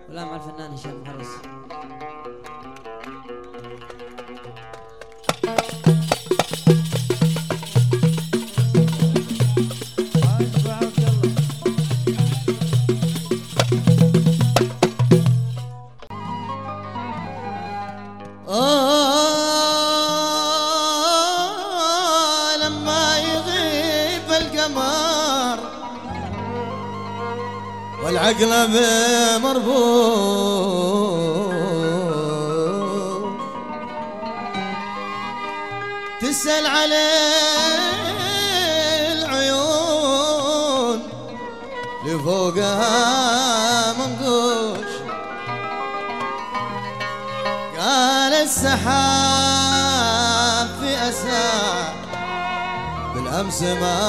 ولا مع الفنان هشام محرز. لما يغيب القمر والعقل مربوط، تسأل عليه العيون لفوقها منقوش. قال السحاب في أسى بالأمس ما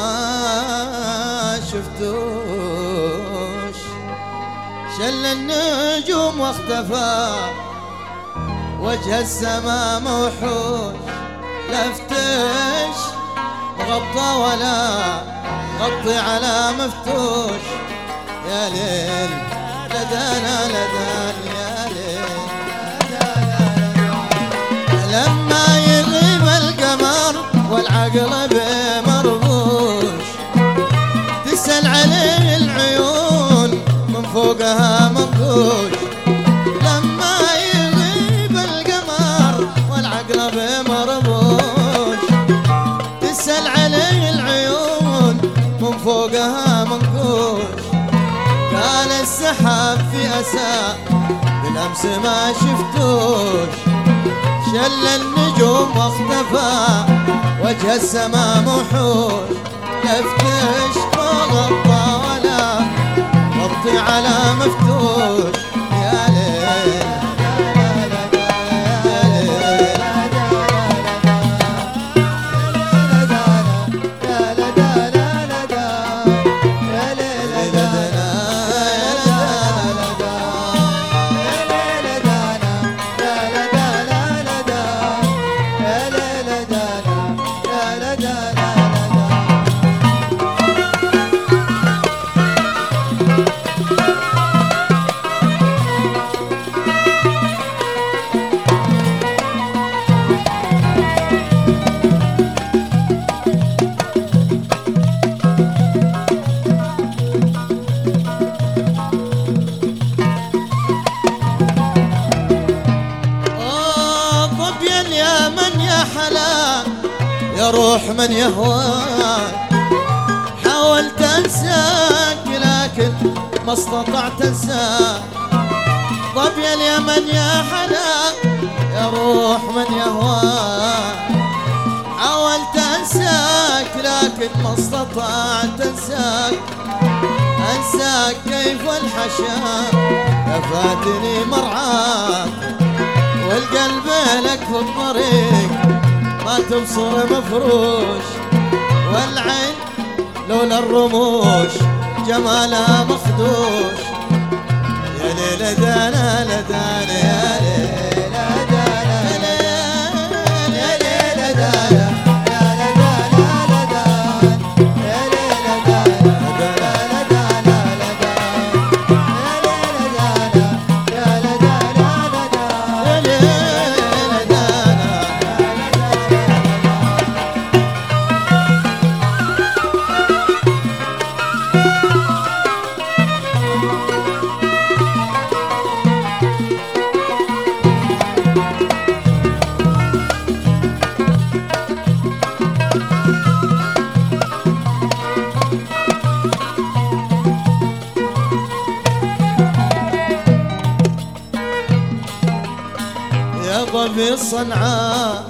شفتوش، شل النجوم واختفى وجه السما موحوش. لفتش مغطى ولا غطي على مفتوش. يا ليل لدانا لدان يا ليل لما يغيب القمر والعقل بمربوش، تسأل عليه العيون من فوقها منقوش. لما يغيب القمر والعقل بمربوش، تسأل عليه العيون من فوقها منقوش. قال السحاب في أسى بالأمس ما شفتوش، شل النجوم واختفى وجه السما موحوش. لفتش ما غطى ولا غطي على مفتوش. يا ليل يا روح من يهواك، حاولت انساك لكن ما استطعت انساك. طب يا اليمن يا حلا يا روح من يهواك، حاولت انساك لكن ما استطعت انساك. انساك كيف الحشا كفاتني مرعاك، والقلب لك في الطريق ما تبصر مفروش. والعين لولا الرموش جمالها مخدوش. يا ليل دانا لدانا يا ليل دانا يا ليل دانا في صنعاء.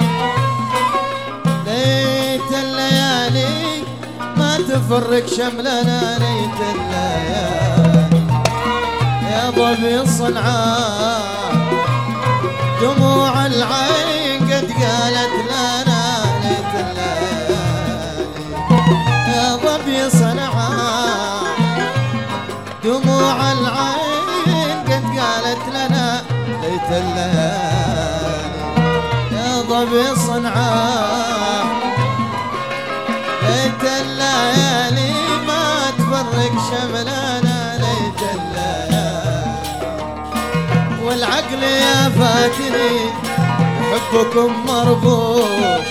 ليت الليالي ما تفرق شملنا، ليت الليالي يا ضبي صنعاء. دموع العين قد قالت لنا، ليت الليالي يا ضبي صنعاء. دموع العين قد قالت لنا، ليت الليالي بصنعاء. ليت الليالي ما تفرق شملنا، ليت الليالي والعقل يا فاتني حبكم مربوش.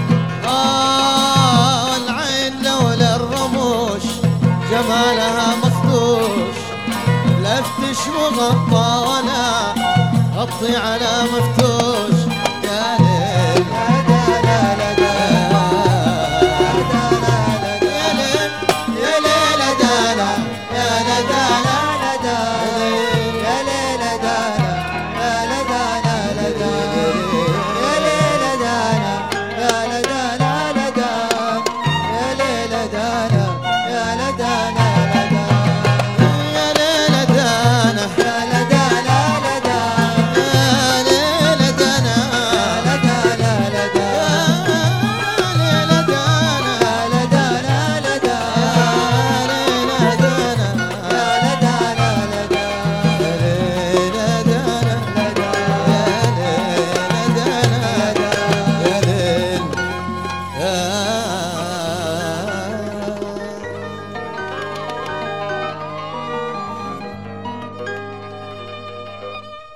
والعين لولا الرموش جمالها مخدوش، لا افتش مغطى ولا غطي على مفتوش.